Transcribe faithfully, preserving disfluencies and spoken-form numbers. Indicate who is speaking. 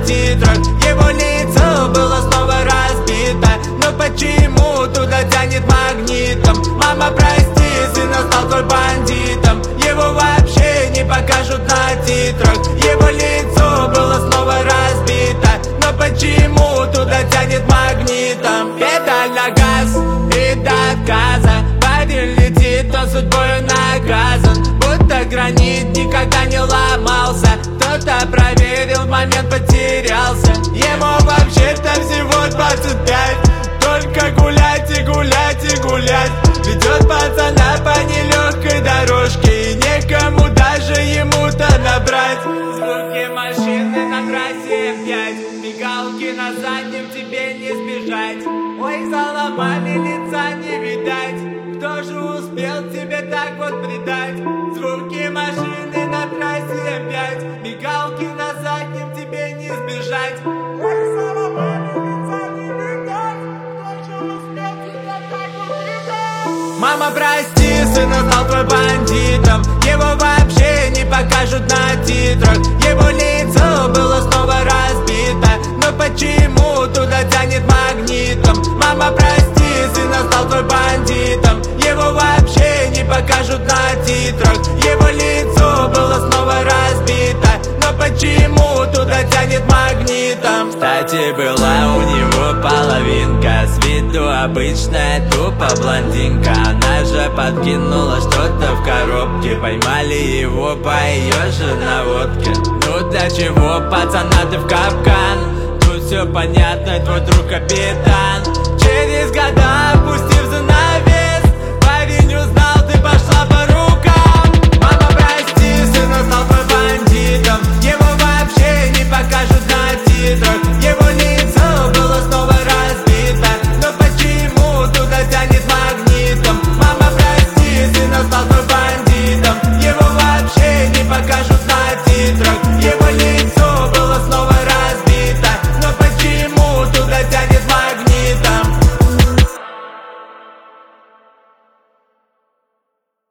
Speaker 1: титрах. Его лицо было снова разбито, но почему туда тянет магнитом? Мама, прости, сын стал твой бандитом. Его вообще не покажут на титрах. Его лицо было снова разбито, но почему туда тянет магнитом? Педаль на газ и до отказа, парень летит, он судьбою наказан. Будто гранит никогда не ломался, кто-то проверил, в момент потерялся. Ему вообще-то всего двадцать пять, только гулять и гулять и гулять. Ведет пацана по нелегкой дорожке, и некому даже ему-то набрать. Звуки машины на трассе эм пять, мигалки на заднем, тебе не сбежать. Ой, за ломами лица не видать, кто же успел тебе так вот предать? Звуки машины на трассе эм пять, мигалки на заднем, тебе не сбежать. Ой, за ломами лица не видать, кто же успел тебя так вот предать? Мама, прости, сын стал твой бандитом. Его вообще не покажут на титрах. Его лицо было снова разбито, но почему туда тянет магнитом? Мама, прости, сын стал твой бандитом. Его вообще не покажут на титрах. Его лицо было снова разбито, но почему туда тянет магнитом? Кстати, была у него половинка, с виду обычная, тупо блондинка. Она же подкинула что-то в коробке, поймали его по ее же наводке. Ну для чего, пацана, ты в капкан? Тут все понятно, твой друг капитан. Через года, опустив за